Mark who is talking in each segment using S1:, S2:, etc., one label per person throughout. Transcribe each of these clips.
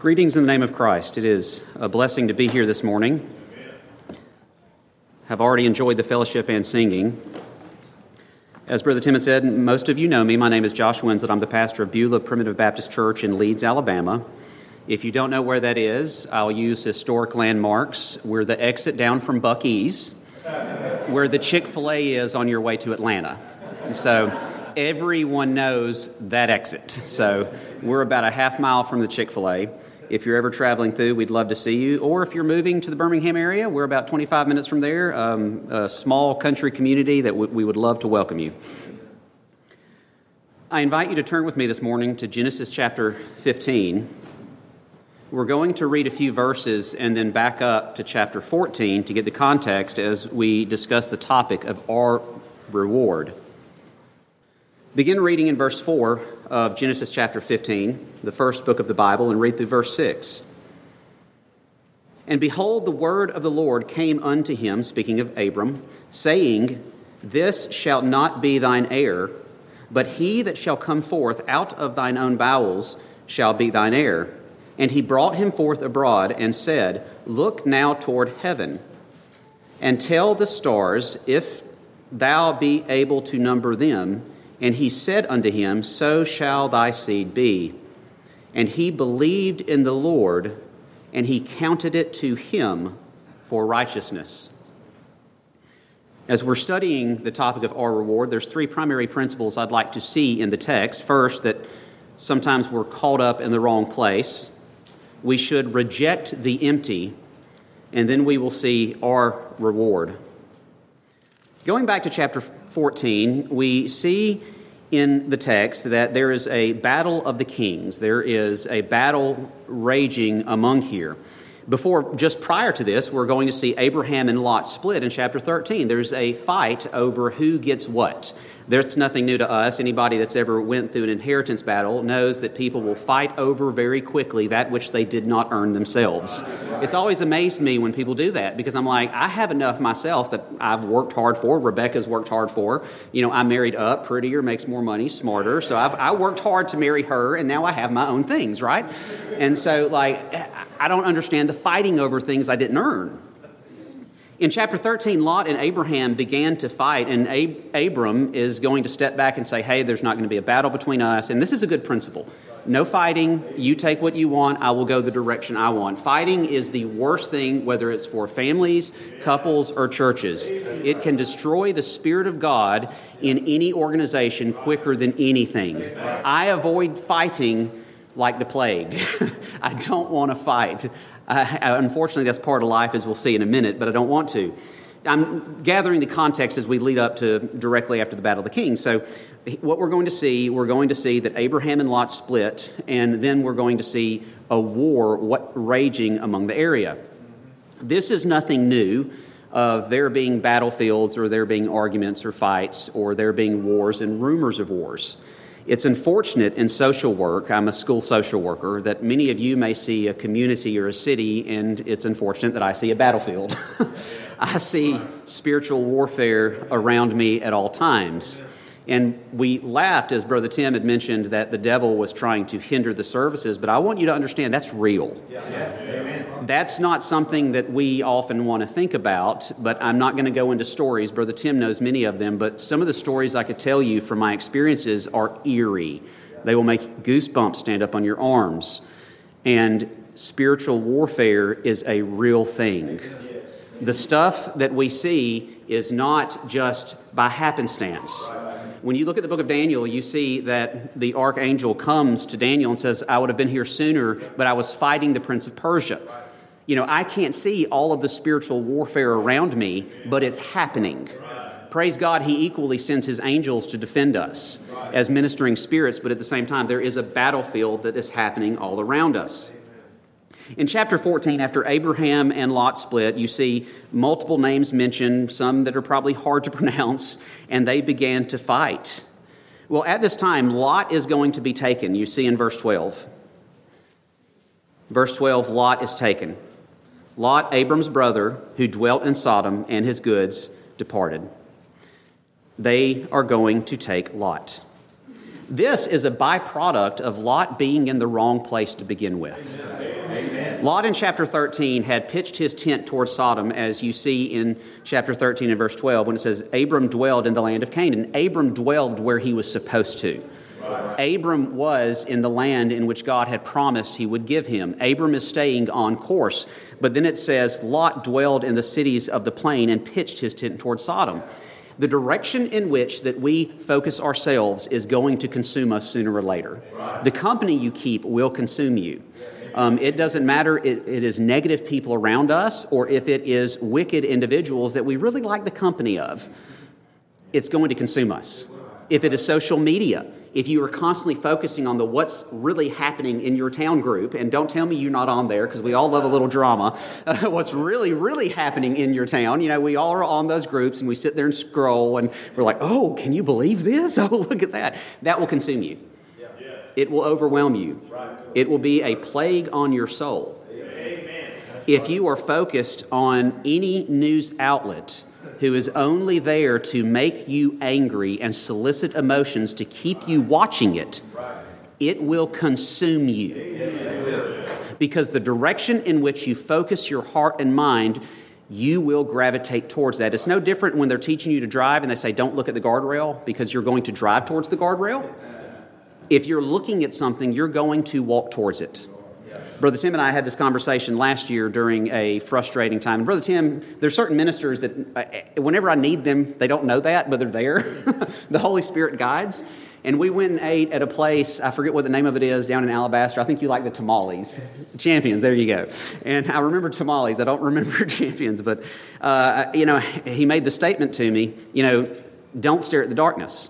S1: Greetings in the name of Christ. It is a blessing to be here this morning. I've already enjoyed the fellowship and singing. As Brother Tim had said, most of you know me. My name is Josh Winsett. I'm the pastor of Beulah Primitive Baptist Church in Leeds, Alabama. If you don't know where that is, I'll use historic landmarks. We're the exit down from Buc-ee's, where the Chick-fil-A is on your way to Atlanta. So everyone knows that exit. So we're about a half mile from the Chick-fil-A. If you're ever traveling through, we'd love to see you. Or if you're moving to the Birmingham area, we're about 25 minutes from there, a small country community that we would love to welcome you. I invite you to turn with me this morning to Genesis chapter 15. We're going to read a few verses and then back up to chapter 14 to get the context as we discuss the topic of our reward. Begin reading in verse 4 of Genesis chapter 15, the first book of the Bible, and read through verse 6. And behold, the word of the Lord came unto him, speaking of Abram, saying, This shall not be thine heir, but he that shall come forth out of thine own bowels shall be thine heir. And he brought him forth abroad and said, Look now toward heaven, and tell the stars, if thou be able to number them. And he said unto him, So shall thy seed be. And he believed in the Lord, and he counted it to him for righteousness. As we're studying the topic of our reward, there's three primary principles I'd like to see in the text. First, that sometimes we're caught up in the wrong place. We should reject the empty, and then we will see our reward. Going back to chapter 14, we see in the text that there is a battle of the kings. There is a battle raging among here. Just prior to this, we're going to see Abraham and Lot split in chapter 13. There's a fight over who gets what. There's nothing new to us. Anybody that's ever went through an inheritance battle knows that people will fight over very quickly that which they did not earn themselves. It's always amazed me when people do that, because I'm like, I have enough myself that I've worked hard for. Rebecca's worked hard for. I married up, prettier, makes more money, smarter. So I worked hard to marry her, and now I have my own things, right? And so, I don't understand the fighting over things I didn't earn. In chapter 13, Lot and Abraham began to fight, and Abram is going to step back and say, hey, there's not going to be a battle between us, and this is a good principle. No fighting. You take what you want. I will go the direction I want. Fighting is the worst thing, whether it's for families, couples, or churches. It can destroy the Spirit of God in any organization quicker than anything. I avoid fighting like the plague. I don't want to fight. Unfortunately, that's part of life, as we'll see in a minute, but I don't want to. I'm gathering the context as we lead up to directly after the Battle of the Kings. So what we're going to see that Abraham and Lot split, and then we're going to see a war raging among the area. This is nothing new of there being battlefields or there being arguments or fights or there being wars and rumors of wars. It's unfortunate in social work, I'm a school social worker, that many of you may see a community or a city, and it's unfortunate that I see a battlefield. I see spiritual warfare around me at all times. And we laughed, as Brother Tim had mentioned, that the devil was trying to hinder the services, but I want you to understand that's real. That's not something that we often want to think about, but I'm not going to go into stories. Brother Tim knows many of them, but some of the stories I could tell you from my experiences are eerie. They will make goosebumps stand up on your arms. And spiritual warfare is a real thing. The stuff that we see is not just by happenstance. When you look at the book of Daniel, you see that the archangel comes to Daniel and says, I would have been here sooner, but I was fighting the prince of Persia. I can't see all of the spiritual warfare around me, but it's happening. Praise God, he equally sends his angels to defend us as ministering spirits, but at the same time, there is a battlefield that is happening all around us. In chapter 14, after Abraham and Lot split, you see multiple names mentioned, some that are probably hard to pronounce, and they began to fight. Well, at this time, Lot is going to be taken. You see in verse 12. Verse 12, Lot is taken. Lot, Abram's brother, who dwelt in Sodom, and his goods departed. They are going to take Lot. This is a byproduct of Lot being in the wrong place to begin with. Amen. Lot in chapter 13 had pitched his tent towards Sodom, as you see in chapter 13 and verse 12, when it says, Abram dwelled in the land of Canaan. Abram dwelled where he was supposed to. Right. Abram was in the land in which God had promised he would give him. Abram is staying on course. But then it says, Lot dwelled in the cities of the plain and pitched his tent towards Sodom. The direction in which that we focus ourselves is going to consume us sooner or later. Right. The company you keep will consume you. It doesn't matter if it is negative people around us or if it is wicked individuals that we really like the company of. It's going to consume us. If it is social media, if you are constantly focusing on what's really happening in your town group, and don't tell me you're not on there because we all love a little drama, what's really, really happening in your town. You know, we all are on those groups and we sit there and scroll and we're like, oh, can you believe this? Oh, look at that. That will consume you. It will overwhelm you. It will be a plague on your soul. If you are focused on any news outlet who is only there to make you angry and solicit emotions to keep you watching it, it will consume you. Because the direction in which you focus your heart and mind, you will gravitate towards that. It's no different when they're teaching you to drive and they say, don't look at the guardrail because you're going to drive towards the guardrail. If you're looking at something, you're going to walk towards it. Brother Tim and I had this conversation last year during a frustrating time. And Brother Tim, there's certain ministers that whenever I need them, they don't know that, but they're there. The Holy Spirit guides. And we went and ate at a place, I forget what the name of it is, down in Alabaster. I think you like the tamales. Champions, there you go. And I remember tamales. I don't remember Champions. But, he made the statement to me, don't stare at the darkness.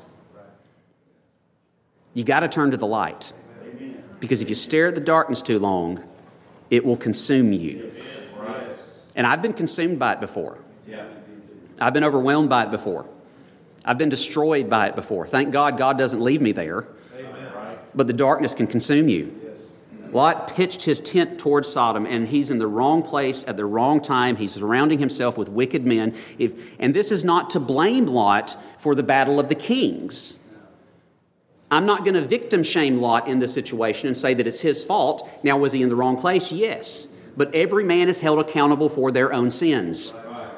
S1: You got to turn to the light. Because if you stare at the darkness too long, it will consume you. And I've been consumed by it before. I've been overwhelmed by it before. I've been destroyed by it before. Thank God, God doesn't leave me there. But the darkness can consume you. Lot pitched his tent towards Sodom, and he's in the wrong place at the wrong time. He's surrounding himself with wicked men. And this is not to blame Lot for the battle of the kings. I'm not going to victim shame Lot in this situation and say that it's his fault. Now, was he in the wrong place? Yes. But every man is held accountable for their own sins.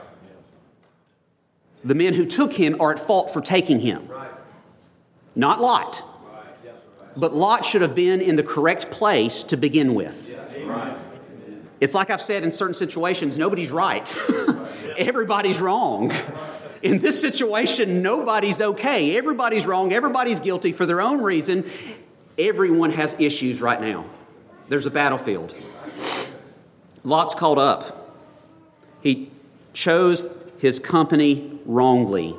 S1: The men who took him are at fault for taking him. Not Lot. But Lot should have been in the correct place to begin with. It's like I've said in certain situations, nobody's right. Everybody's wrong. In this situation, nobody's okay. Everybody's wrong. Everybody's guilty for their own reason. Everyone has issues right now. There's a battlefield. Lot's caught up. He chose his company wrongly.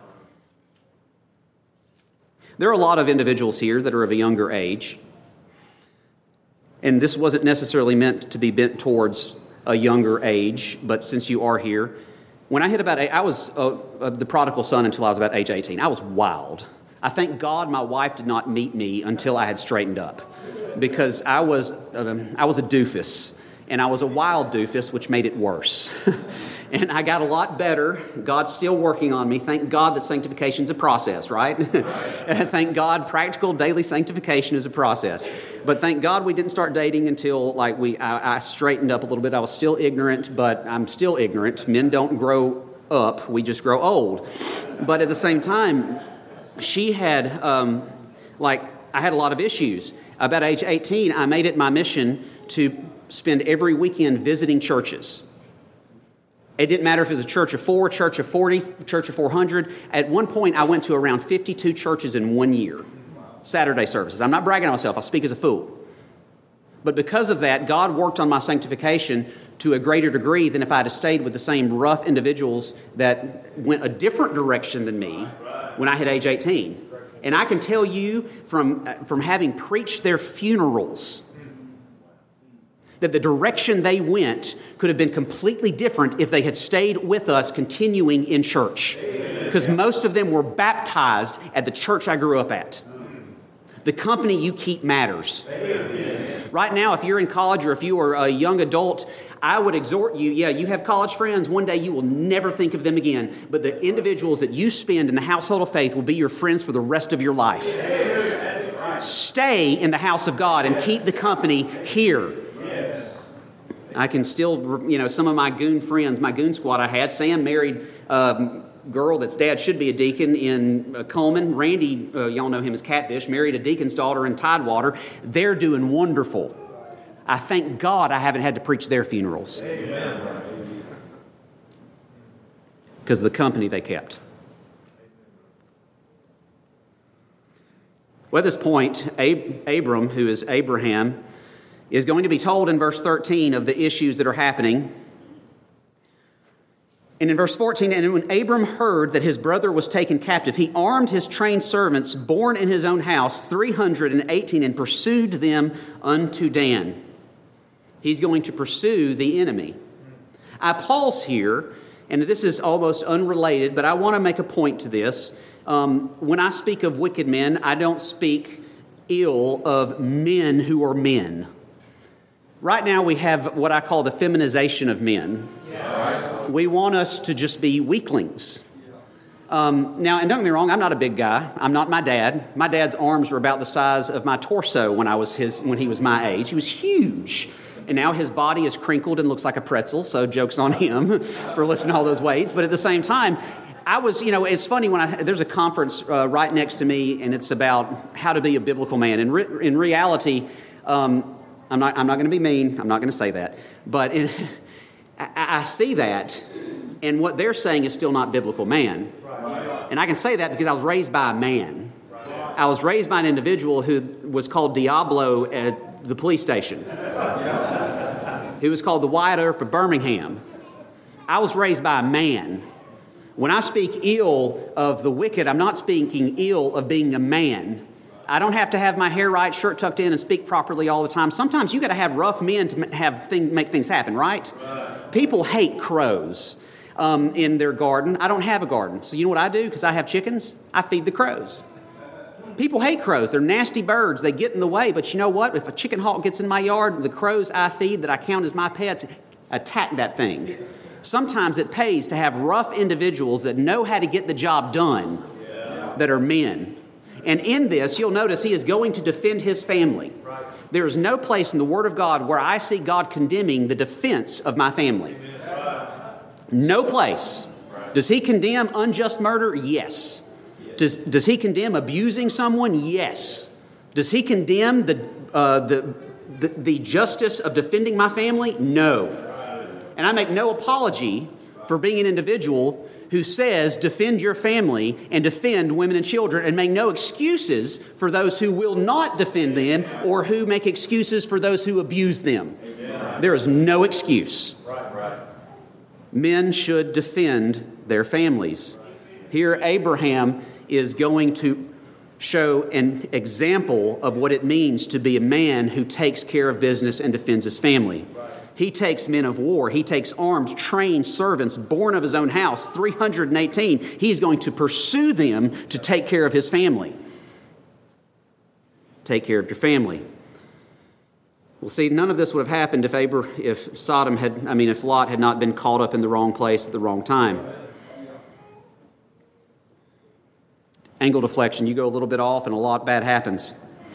S1: There are a lot of individuals here that are of a younger age. And this wasn't necessarily meant to be bent towards a younger age, but since you are here, when I hit about 8, I was the prodigal son until I was about age 18. I was wild. I thank God my wife did not meet me until I had straightened up, because I was a doofus, and I was a wild doofus, which made it worse. And I got a lot better. God's still working on me. Thank God that sanctification is a process, right? Thank God practical daily sanctification is a process. But thank God we didn't start dating until I straightened up a little bit. I was still ignorant, but I'm still ignorant. Men don't grow up. We just grow old. But at the same time, she had, I had a lot of issues. About age 18, I made it my mission to spend every weekend visiting churches. It didn't matter if it was a church of 4, church of 40, church of 400. At one point, I went to around 52 churches in 1 year. Saturday services. I'm not bragging on myself. I speak as a fool. But because of that, God worked on my sanctification to a greater degree than if I had stayed with the same rough individuals that went a different direction than me when I hit age 18. And I can tell you from having preached their funerals that the direction they went could have been completely different if they had stayed with us continuing in church. Because most of them were baptized at the church I grew up at. The company you keep matters. Right now, if you're in college or if you are a young adult, I would exhort you, you have college friends. One day you will never think of them again. But the individuals that you spend in the household of faith will be your friends for the rest of your life. stay in the house of God and keep the company here. I can still, some of my goon friends, my goon squad I had, Sam married a girl that's dad should be a deacon in Coleman. Randy, y'all know him as Catfish, married a deacon's daughter in Tidewater. They're doing wonderful. I thank God I haven't had to preach their funerals. Because of the company they kept. Well, at this point, Abram, who is Abraham, is going to be told in verse 13 of the issues that are happening. And in verse 14, and when Abram heard that his brother was taken captive, he armed his trained servants born in his own house, 318, and pursued them unto Dan. He's going to pursue the enemy. I pause here, and this is almost unrelated, but I want to make a point to this. When I speak of wicked men, I don't speak ill of men who are men. Right now we have what I call the feminization of men. Yes. We want us to just be weaklings. Now, and don't get me wrong, I'm not a big guy. I'm not my dad. My dad's arms were about the size of my torso when he was my age. He was huge. And now his body is crinkled and looks like a pretzel, so joke's on him for lifting all those weights. But at the same time, I was, it's funny there's a conference right next to me, and it's about how to be a biblical man. And in reality, I'm not going to be mean. I'm not going to say that. But I see that, and what they're saying is still not biblical man. And I can say that because I was raised by a man. I was raised by an individual who was called Diablo at the police station. He was called the Wyatt Earp of Birmingham. I was raised by a man. When I speak ill of the wicked, I'm not speaking ill of being a man. I don't have to have my hair right, shirt tucked in, and speak properly all the time. Sometimes you got to have rough men to make things happen, right? People hate crows in their garden. I don't have a garden. So you know what I do? Because I have chickens, I feed the crows. People hate crows. They're nasty birds. They get in the way. But you know what? If a chicken hawk gets in my yard, the crows I feed that I count as my pets attack that thing. Sometimes it pays to have rough individuals that know how to get the job done, that are men. And in this, you'll notice he is going to defend his family. There is no place in the Word of God where I see God condemning the defense of my family. No place. Does he condemn unjust murder? Yes. Does he condemn abusing someone? Yes. Does he condemn the justice of defending my family? No. And I make no apology for being an individual who says defend your family and defend women and children, and make no excuses for those who will not defend them or who make excuses for those who abuse them. Amen. There is no excuse. Right. Men should defend their families. Here, Abraham is going to show an example of what it means to be a man who takes care of business and defends his family. He takes men of war. He takes armed, trained servants born of his own house, 318. He's going to pursue them to take care of his family. Take care of your family. Well, see, none of this would have happened if Lot had not been caught up in the wrong place at the wrong time. Angle deflection. You go a little bit off and a lot bad happens.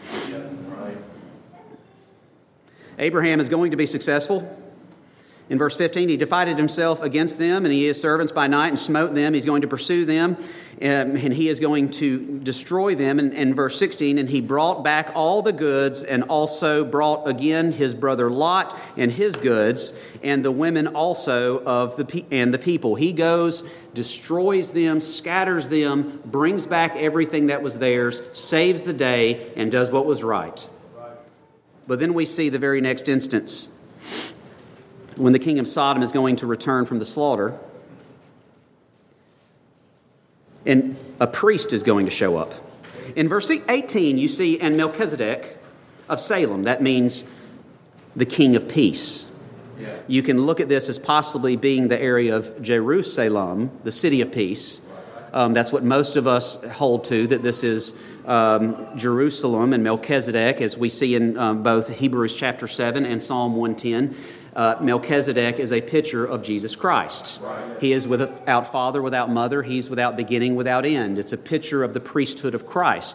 S1: Abraham is going to be successful. In verse 15, he divided himself against them, and he is servants by night and smote them. He's going to pursue them, and he is going to destroy them. And in verse 16, and he brought back all the goods, and also brought again his brother Lot and his goods, and the women also of the people. He goes, destroys them, scatters them, brings back everything that was theirs, saves the day, and does what was right. But then we see the very next instance when the king of Sodom is going to return from the slaughter, and a priest is going to show up. In verse 18, you see, and Melchizedek of Salem, that means the king of peace. Yeah. You can look at this as possibly being the area of Jerusalem, the city of peace. That's what most of us hold to, that this is Jerusalem and Melchizedek, as we see in both Hebrews chapter 7 and Psalm 110. Melchizedek is a picture of Jesus Christ. He is without father, without mother. He's without beginning, without end. It's a picture of the priesthood of Christ.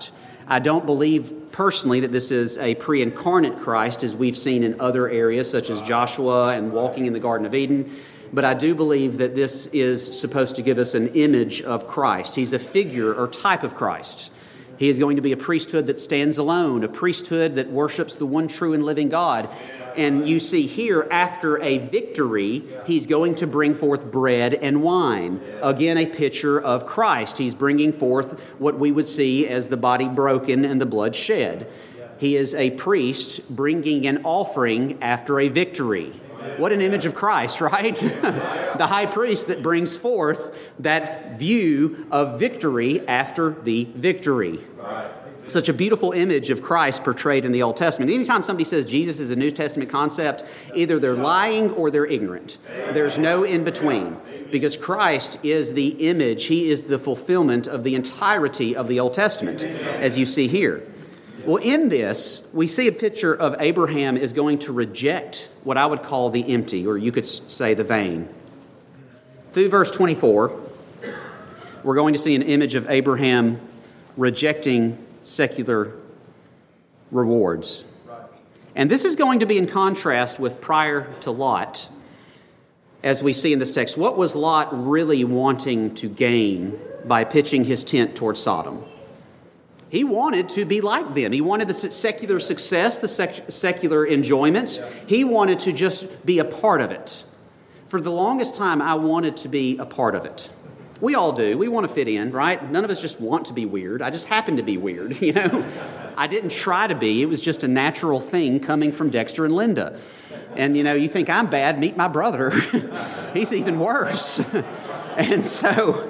S1: I don't believe personally that this is a pre-incarnate Christ as we've seen in other areas such as Joshua and walking in the Garden of Eden. But I do believe that this is supposed to give us an image of Christ. He's a figure or type of Christ. He is going to be a priesthood that stands alone, a priesthood that worships the one true and living God. And you see here, after a victory, he's going to bring forth bread and wine. Again, a picture of Christ. He's bringing forth what we would see as the body broken and the blood shed. He is a priest bringing an offering after a victory. What an image of Christ, right? The high priest that brings forth that view of victory after the victory. Such a beautiful image of Christ portrayed in the Old Testament. Anytime somebody says Jesus is a New Testament concept, either they're lying or they're ignorant. There's no in between, because Christ is the image. He is the fulfillment of the entirety of the Old Testament, as you see here. Well, in this, we see a picture of Abraham is going to reject what I would call the empty, or you could say the vain. Through verse 24, we're going to see an image of Abraham rejecting secular rewards. And this is going to be in contrast with prior to Lot, as we see in this text. What was Lot really wanting to gain by pitching his tent towards Sodom? He wanted to be like them. He wanted the secular success, the secular enjoyments. He wanted to just be a part of it. For the longest time, I wanted to be a part of it. We all do. We want to fit in, right? None of us just want to be weird. I just happen to be weird, you know. I didn't try to be. It was just a natural thing coming from Dexter and Linda. And, you know, you think I'm bad, meet my brother. He's even worse. And so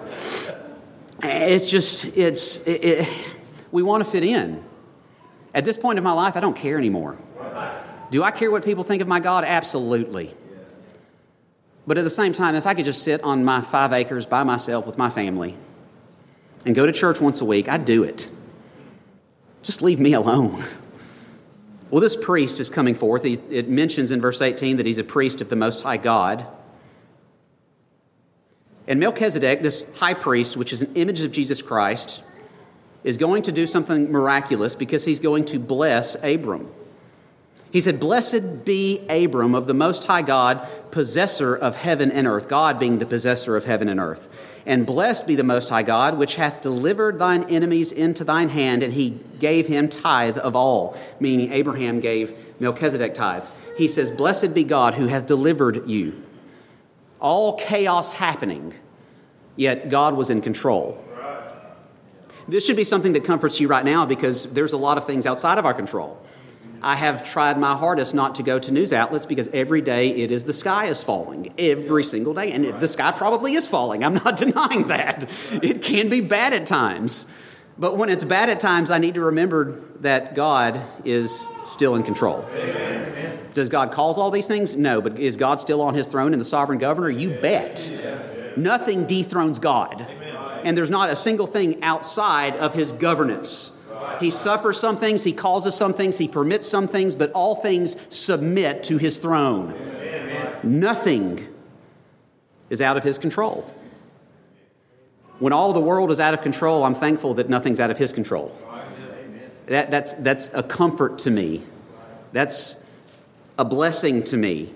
S1: we want to fit in. At this point in my life, I don't care anymore. Do I care what people think of my God? Absolutely. But at the same time, if I could just sit on my 5 acres by myself with my family and go to church once a week, I'd do it. Just leave me alone. Well, this priest is coming forth. It mentions in verse 18 that he's a priest of the Most High God. And Melchizedek, this high priest, which is an image of Jesus Christ, is going to do something miraculous because he's going to bless Abram. He said, "Blessed be Abram of the Most High God, possessor of heaven and earth," God being the possessor of heaven and earth. "And blessed be the Most High God, which hath delivered thine enemies into thine hand, and he gave him tithe of all," meaning Abraham gave Melchizedek tithes. He says, "Blessed be God who hath delivered you." All chaos happening, yet God was in control. This should be something that comforts you right now, because there's a lot of things outside of our control. I have tried my hardest not to go to news outlets because every day it is the sky is falling. Every single day. And the sky probably is falling. I'm not denying that. It can be bad at times. But when it's bad at times, I need to remember that God is still in control. Amen. Does God cause all these things? No. But is God still on his throne and the sovereign governor? You bet. Nothing dethrones God. And there's not a single thing outside of his governance. He suffers some things, he causes some things, he permits some things, but all things submit to his throne. Amen. Nothing is out of his control. When all the world is out of control, I'm thankful that nothing's out of his control. That's a comfort to me. That's a blessing to me.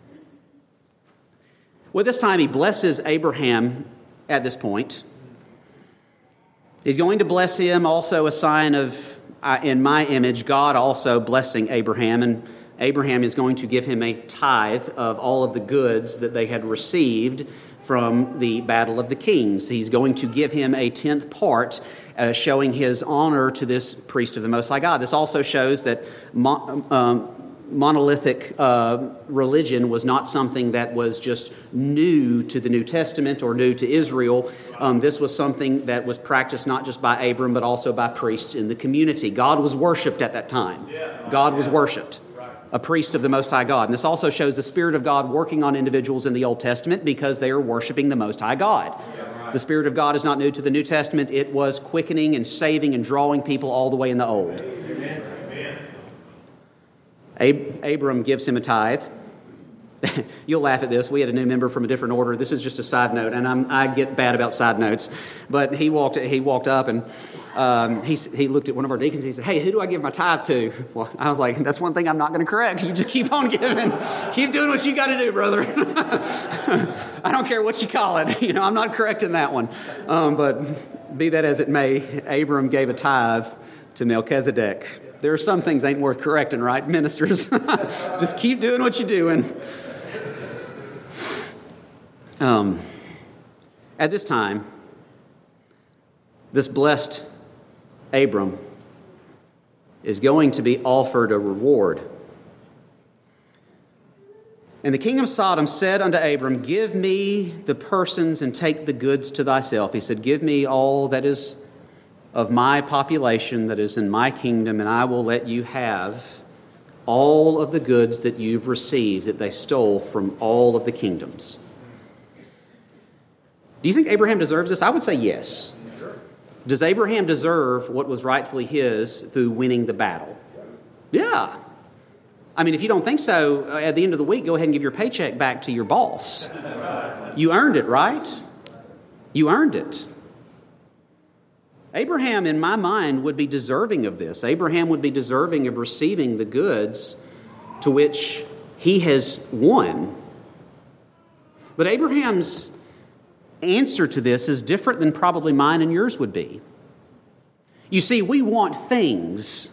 S1: Well, this time he blesses Abraham at this point. He's going to bless him, also a sign of, in my image, God also blessing Abraham. And Abraham is going to give him a tithe of all of the goods that they had received from the Battle of the Kings. He's going to give him a 10th part, showing his honor to this priest of the Most High God. This also shows that monolithic religion was not something that was just new to the New Testament or new to Israel. This was something that was practiced not just by Abram, but also by priests in the community. God was worshipped at that time. God was worshipped, a priest of the Most High God. And this also shows the Spirit of God working on individuals in the Old Testament because they are worshiping the Most High God. The Spirit of God is not new to the New Testament. It was quickening and saving and drawing people all the way in the Old. Abram gives him a tithe. You'll laugh at this. We had a new member from a different order. This is just a side note, and I get bad about side notes. But he walked up, and he looked at one of our deacons. He said, "Hey, who do I give my tithe to?" Well, I was like, "That's one thing I'm not going to correct. You just keep on giving. Keep doing what you got to do, brother." I don't care what you call it. I'm not correcting that one. But be that as it may, Abram gave a tithe to Melchizedek. There are some things ain't worth correcting, right, ministers? Just keep doing what you're doing. At this time, this blessed Abram is going to be offered a reward. And the king of Sodom said unto Abram, "Give me the persons and take the goods to thyself." He said, "Give me all that is of my population that is in my kingdom, and I will let you have all of the goods that you've received that they stole from all of the kingdoms." Do you think Abraham deserves this? I would say yes. Does Abraham deserve what was rightfully his through winning the battle? Yeah. I mean, if you don't think so, at the end of the week, go ahead and give your paycheck back to your boss. You earned it, right? You earned it. Abraham, in my mind, would be deserving of this. Abraham would be deserving of receiving the goods to which he has won. But Abraham's answer to this is different than probably mine and yours would be. You see, we want things.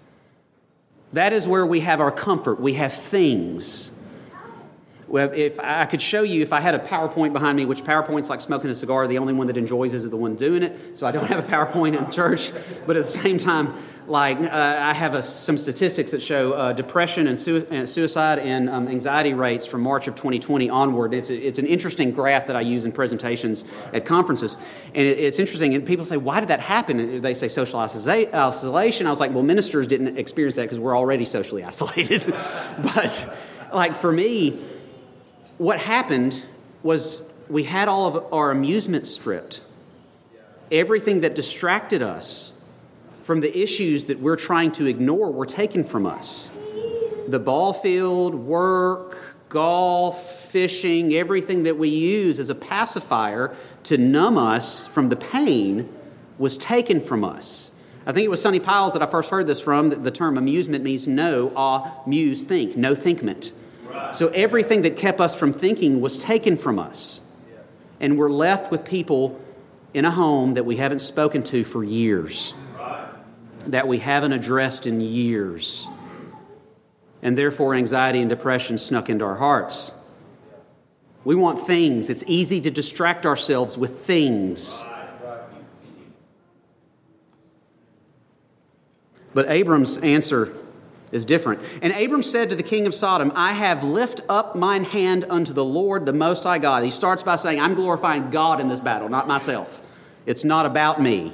S1: That is where we have our comfort. We have things. Well, if I could show you, if I had a PowerPoint behind me, which PowerPoint's like smoking a cigar, the only one that enjoys is the one doing it. So I don't have a PowerPoint in church. But at the same time, I have some statistics that show depression and suicide and anxiety rates from March of 2020 onward. It's an interesting graph that I use in presentations at conferences. And it's interesting. And people say, why did that happen? They say social isolation. I was like, well, ministers didn't experience that because we're already socially isolated. But for me, what happened was we had all of our amusement stripped. Everything that distracted us from the issues that we're trying to ignore were taken from us. The ball field, work, golf, fishing, everything that we use as a pacifier to numb us from the pain was taken from us. I think it was Sonny Piles that I first heard this from. The term amusement means no, muse, think, no thinkment. So everything that kept us from thinking was taken from us. And we're left with people in a home that we haven't spoken to for years, that we haven't addressed in years. And therefore anxiety and depression snuck into our hearts. We want things. It's easy to distract ourselves with things. But Abram's answer is different. And Abram said to the king of Sodom, "I have lift up mine hand unto the Lord, the Most High God." He starts by saying, I'm glorifying God in this battle, not myself. It's not about me.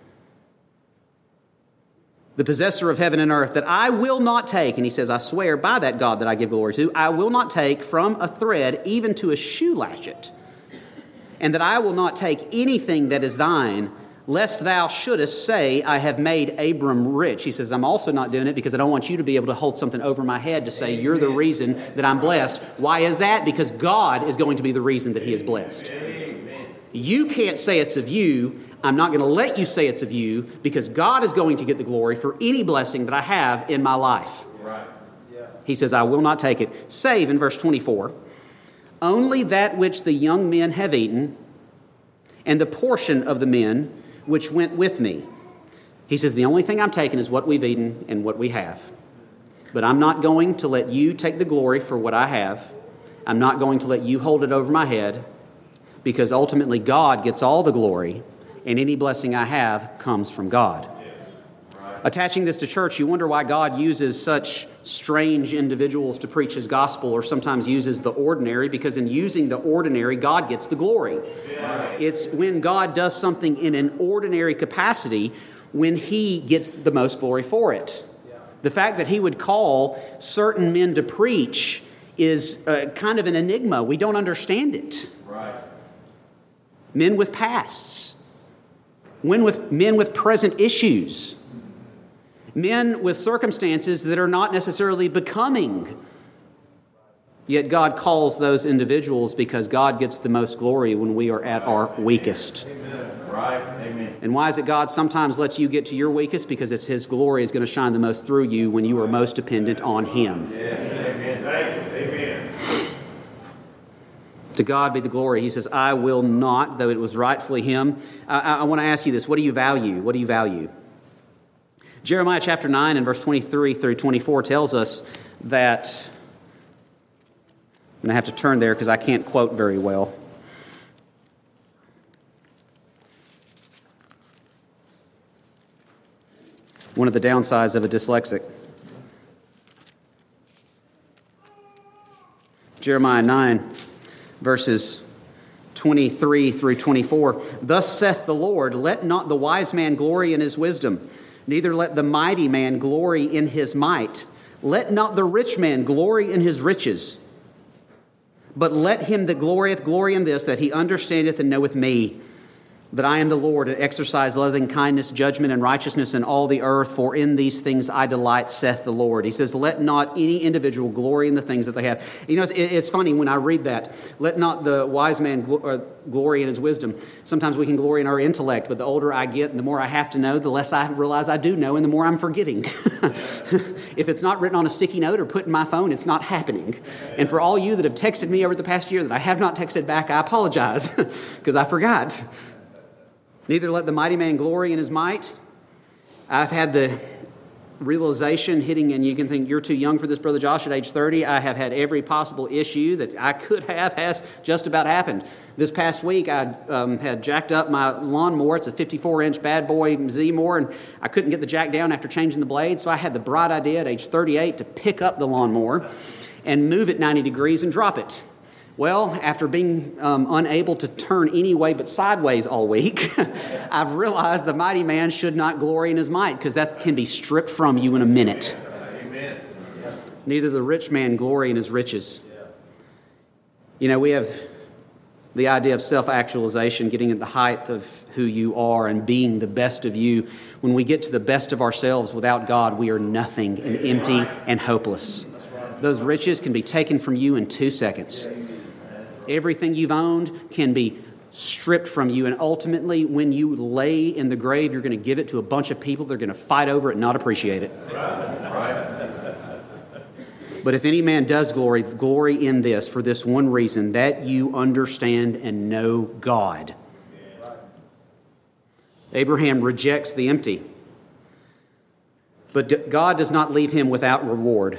S1: The possessor of heaven and earth, that I will not take, and he says, I swear by that God that I give glory to, I will not take from a thread even to a shoe latchet, and that I will not take anything that is thine, lest thou shouldest say, I have made Abram rich. He says, I'm also not doing it because I don't want you to be able to hold something over my head to say, you're the reason that I'm blessed. Why is that? Because God is going to be the reason that he is blessed. You can't say it's of you. I'm not going to let you say it's of you because God is going to get the glory for any blessing that I have in my life. Right. Yeah. He says, I will not take it. Save, in verse 24, only that which the young men have eaten and the portion of the men which went with me. He says, the only thing I'm taking is what we've eaten and what we have. But I'm not going to let you take the glory for what I have. I'm not going to let you hold it over my head, because ultimately God gets all the glory, and any blessing I have comes from God. Attaching this to church, you wonder why God uses such strange individuals to preach his gospel, or sometimes uses the ordinary, because in using the ordinary, God gets the glory. It's when God does something in an ordinary capacity when he gets the most glory for it. The fact that he would call certain men to preach is kind of an enigma. We don't understand it. Men with pasts, men with present issues, men with circumstances that are not necessarily becoming Yet God calls those individuals because God gets the most glory when we are at our weakest.
S2: Amen. Right. Amen.
S1: And why is it God sometimes lets you get to your weakest? Because it's His glory is going to shine the most through you when you are most dependent on Him.
S2: Amen. Thank you. Amen.
S1: To God be the glory. He says, I will not, though it was rightfully Him. I want to ask you this. What do you value? What do you value? Jeremiah chapter 9 and verse 23 through 24 tells us that, I'm going to have to turn there because I can't quote very well. One of the downsides of a dyslexic. Jeremiah 9, verses 23 through 24. Thus saith the Lord, let not the wise man glory in his wisdom, neither let the mighty man glory in his might. Let not the rich man glory in his riches, but let him that glorieth glory in this, that he understandeth and knoweth me, that I am the Lord, and exercise loving kindness, judgment, and righteousness in all the earth, for in these things I delight, saith the Lord. He says, let not any individual glory in the things that they have. You know, it's funny when I read that. Let not the wise man glory in his wisdom. Sometimes we can glory in our intellect, but the older I get and the more I have to know, the less I realize I do know and the more I'm forgetting. If it's not written on a sticky note or put in my phone, it's not happening. And for all you that have texted me over the past year that I have not texted back, I apologize because I forgot. Neither let the mighty man glory in his might. I've had the realization hitting, and you can think you're too young for this, Brother Josh, at age 30. I have had every possible issue that I could have has just about happened. This past week, I had jacked up my lawnmower. It's a 54-inch bad boy Z-mower, and I couldn't get the jack down after changing the blade, so I had the bright idea at age 38 to pick up the lawnmower and move it 90 degrees and drop it. Well, after being unable to turn any way but sideways all week, I've realized the mighty man should not glory in his might, because that can be stripped from you in a minute.
S2: Amen.
S1: Neither the rich man glory in his riches. You know, we have the idea of self-actualization, getting at the height of who you are and being the best of you. When we get to the best of ourselves without God, we are nothing and empty and hopeless. Those riches can be taken from you in 2 seconds. Everything you've owned can be stripped from you, and ultimately, when you lay in the grave, you're going to give it to a bunch of people. They're going to fight over it and not appreciate it. But if any man does glory in this for this one reason, that you understand and know God. Abraham rejects the empty, but God does not leave him without reward.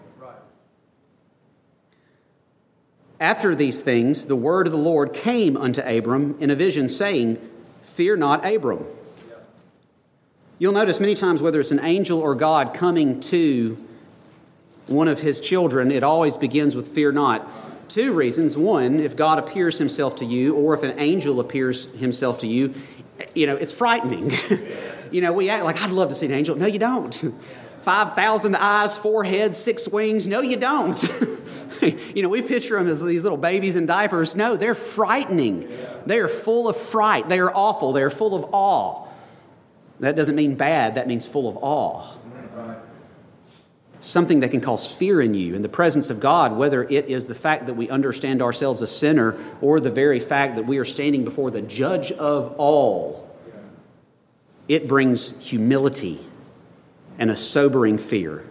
S1: After these things, the word of the Lord came unto Abram in a vision, saying, Fear not, Abram. You'll notice many times, whether it's an angel or God coming to one of his children, it always begins with fear not. 2 reasons. One, if God appears himself to you, or if an angel appears himself to you, you know, it's frightening. You know, we act like, I'd love to see an angel. No, you don't. 5,000 eyes, 4 heads, 6 wings. No, you don't. You know, we picture them as these little babies in diapers. No, they're frightening. They are full of fright. They are awful. They are full of awe. That doesn't mean bad. That means full of awe. Something that can cause fear in you in the presence of God, whether it is the fact that we understand ourselves a sinner or the very fact that we are standing before the judge of all. It brings humility and a sobering fear.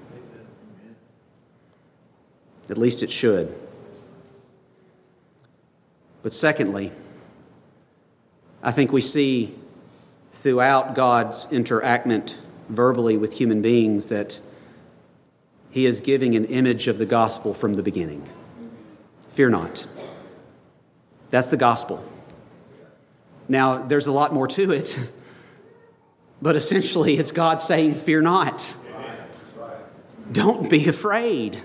S1: At least it should. But secondly, I think we see throughout God's interactment verbally with human beings that He is giving an image of the gospel from the beginning. Fear not. That's the gospel. Now, there's a lot more to it, but essentially it's God saying, fear not. Don't be afraid.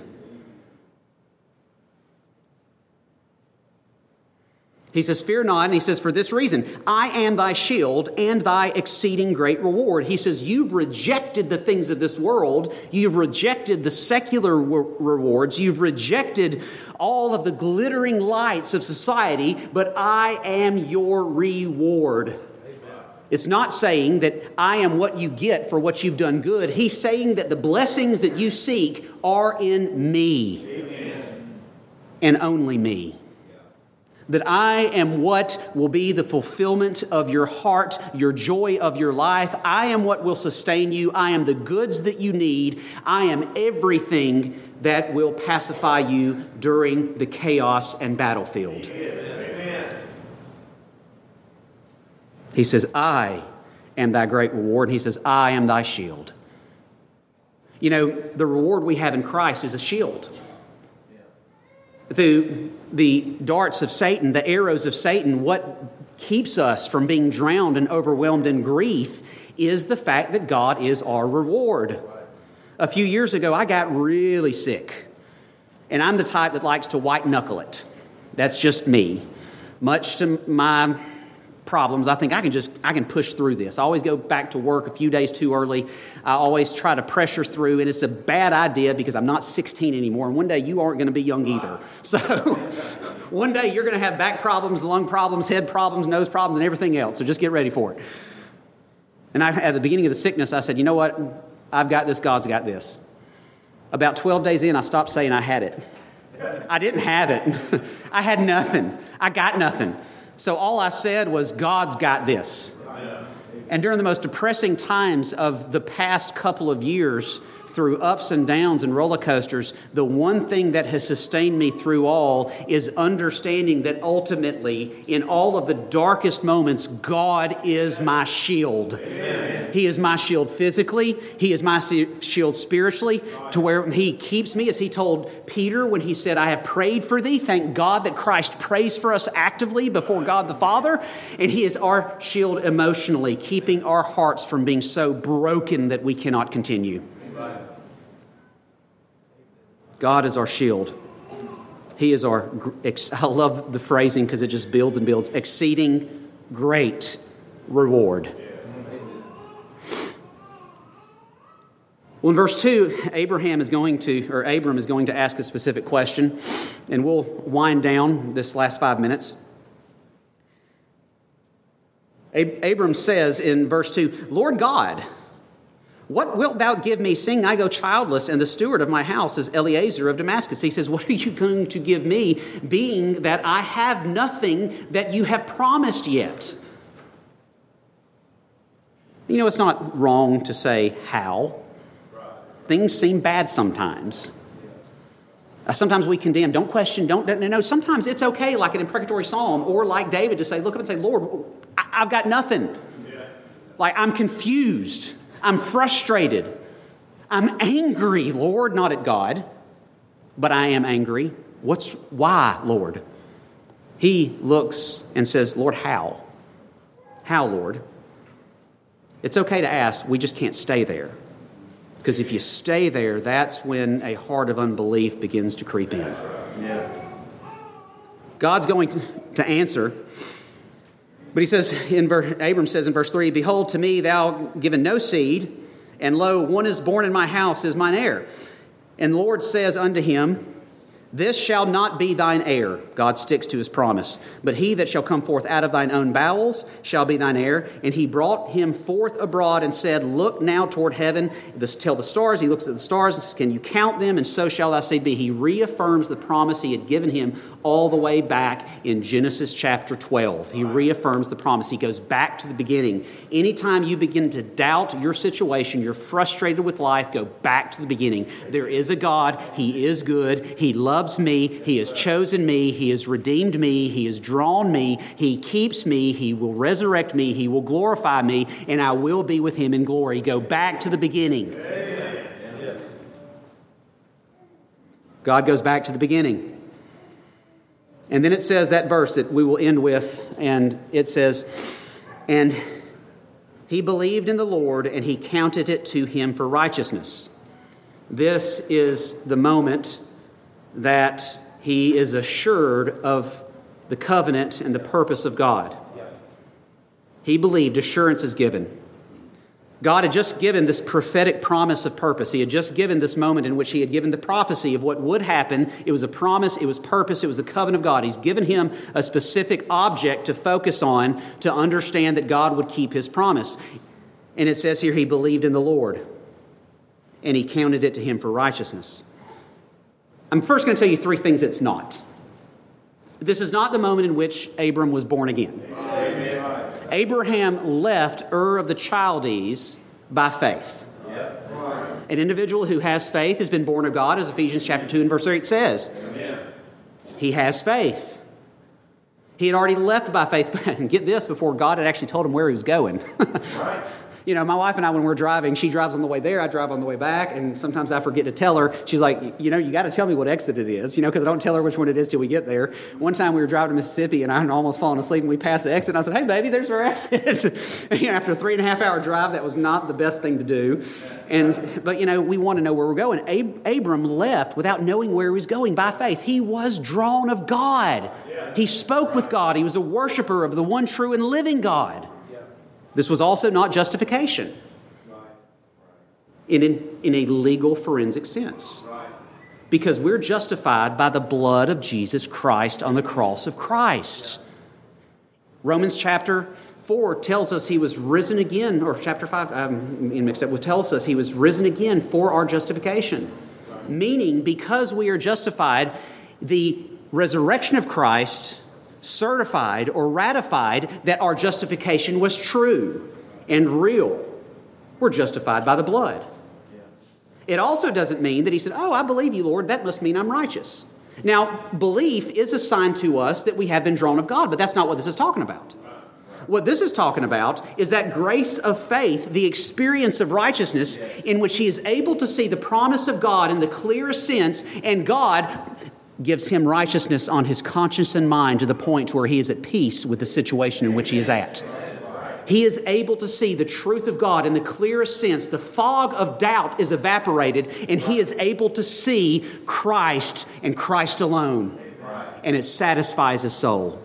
S1: He says, fear not, and he says, for this reason, I am thy shield and thy exceeding great reward. He says, you've rejected the things of this world. You've rejected the secular rewards. You've rejected all of the glittering lights of society, but I am your reward. It's not saying that I am what you get for what you've done good. He's saying that the blessings that you seek are in me. and only me. That I am what will be the fulfillment of your heart, your joy of your life. I am what will sustain you. I am the goods that you need. I am everything that will pacify you during the chaos and battlefield. Amen. He says, I am thy great reward. He says, I am thy shield. You know, the reward we have in Christ is a shield. The darts of Satan, the arrows of Satan, what keeps us from being drowned and overwhelmed in grief is the fact that God is our reward. A few years ago, I got really sick. And I'm the type that likes to white knuckle it. That's just me. Much to my problems, I think I can push through this. I always go back to work a few days too early. I always try to pressure through, and it's a bad idea because I'm not 16 anymore, and one day you aren't going to be young either. So one day you're going to have back problems, lung problems, head problems, nose problems, and everything else. So just get ready for it. And at the beginning of the sickness, I said, you know what? I've got this, God's got this. About 12 days in, I stopped saying I had it. I didn't have it. I had nothing. I got nothing. So all I said was, God's got this. And during the most depressing times of the past couple of years, through ups and downs and roller coasters, the one thing that has sustained me through all is understanding that ultimately, in all of the darkest moments, God is my shield. Amen. He is my shield physically. He is my shield spiritually, to where He keeps me, as He told Peter when He said, I have prayed for thee. Thank God that Christ prays for us actively before God the Father. And He is our shield emotionally, keeping our hearts from being so broken that we cannot continue. God is our shield. He is our, I love the phrasing because it just builds and builds, exceeding great reward. Well, in verse 2, Abram is going to ask a specific question, and we'll wind down this last 5 minutes. Abram says in verse 2, Lord God, what wilt thou give me, seeing I go childless, and the steward of my house is Eliezer of Damascus? He says, what are you going to give me, being that I have nothing that you have promised yet? You know, it's not wrong to say how. Things seem bad sometimes. Sometimes we condemn, don't question, no. Sometimes it's okay, like an imprecatory psalm, or like David, to say, look up and say, Lord, I've got nothing. Like, I'm confused. I'm frustrated. I'm angry, Lord, not at God, but I am angry. Why, Lord? He looks and says, Lord, how? How, Lord? It's okay to ask. We just can't stay there. Because if you stay there, that's when a heart of unbelief begins to creep in. Yeah. God's going to answer. But he says, Abram says in verse 3, Behold, to me thou given no seed, and lo, one is born in my house is mine heir. And the Lord says unto him, This shall not be thine heir. God sticks to His promise. But he that shall come forth out of thine own bowels shall be thine heir. And he brought him forth abroad and said, Look now toward heaven, tell the stars. He looks at the stars and says, Can you count them? And so shall thy seed be. He reaffirms the promise He had given him all the way back in Genesis chapter 12. He reaffirms the promise. He goes back to the beginning. Anytime you begin to doubt your situation, you're frustrated with life, go back to the beginning. There is a God. He is good. He loves me. He has chosen me. He has redeemed me. He has drawn me. He keeps me. He will resurrect me. He will glorify me, and I will be with Him in glory. Go back to the beginning. Amen. God goes back to the beginning. And then it says that verse that we will end with, and it says, And he believed in the Lord, and He counted it to him for righteousness. This is the moment that he is assured of the covenant and the purpose of God. He believed, assurance is given. God had just given this prophetic promise of purpose. He had just given this moment in which He had given the prophecy of what would happen. It was a promise, it was purpose, it was the covenant of God. He's given him a specific object to focus on to understand that God would keep His promise. And it says here, he believed in the Lord, and He counted it to him for righteousness. I'm first going to tell you three things it's not. This is not the moment in which Abram was born again.
S2: Amen.
S1: Abraham left Ur of the Chaldees by faith. An individual who has faith has been born of God, as Ephesians chapter 2 and verse 8 says.
S2: Amen.
S1: He has faith. He had already left by faith, and get this, before God had actually told him where he was going.
S2: Right.
S1: You know, my wife and I, when we're driving, she drives on the way there, I drive on the way back, and sometimes I forget to tell her. She's like, you know, you got to tell me what exit it is, because I don't tell her which one it is till we get there. One time we were driving to Mississippi, and I had almost fallen asleep, and we passed the exit, and I said, hey, baby, there's our exit. After a 3.5-hour drive, that was not the best thing to do. But we want to know where we're going. Abram left without knowing where he was going by faith. He was drawn of God. He spoke with God. He was a worshiper of the one true and living God. This was also not justification in a legal forensic sense, because we're justified by the blood of Jesus Christ on the cross of Christ. Romans chapter 4 tells us he was risen again, or chapter 5, tells us he was risen again for our justification. Meaning, because we are justified, the resurrection of Christ certified or ratified that our justification was true and real. We're justified by the blood. It also doesn't mean that he said, oh, I believe you, Lord, that must mean I'm righteous. Now, belief is a sign to us that we have been drawn of God, but that's not what this is talking about. What this is talking about is that grace of faith, the experience of righteousness in which he is able to see the promise of God in the clearest sense, and God gives him righteousness on his conscience and mind to the point where he is at peace with the situation in which he is at. He is able to see the truth of God in the clearest sense. The fog of doubt is evaporated, and he is able to see Christ and Christ alone. And it satisfies his soul.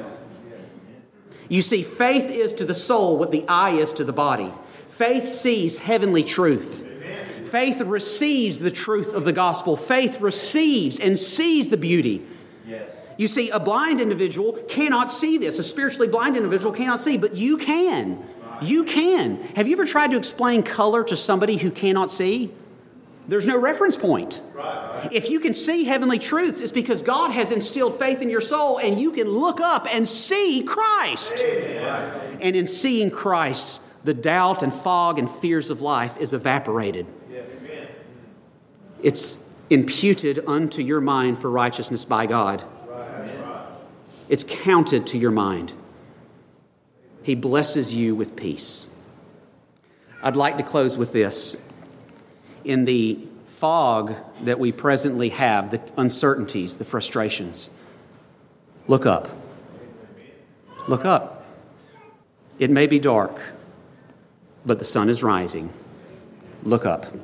S1: You see, faith is to the soul what the eye is to the body. Faith sees heavenly truth. Faith receives the truth of the gospel. Faith receives and sees the beauty.
S2: Yes.
S1: You see, a blind individual cannot see this. A spiritually blind individual cannot see, but you can. You can. Have you ever tried to explain color to somebody who cannot see? There's no reference point. If you can see heavenly truths, it's because God has instilled faith in your soul, and you can look up and see Christ. And in seeing Christ, the doubt and fog and fears of life is evaporated. It's imputed unto your mind for righteousness by God. It's counted to your mind. He blesses you with peace. I'd like to close with this. In the fog that we presently have, the uncertainties, the frustrations, look up. Look up. It may be dark, but the sun is rising. Look up.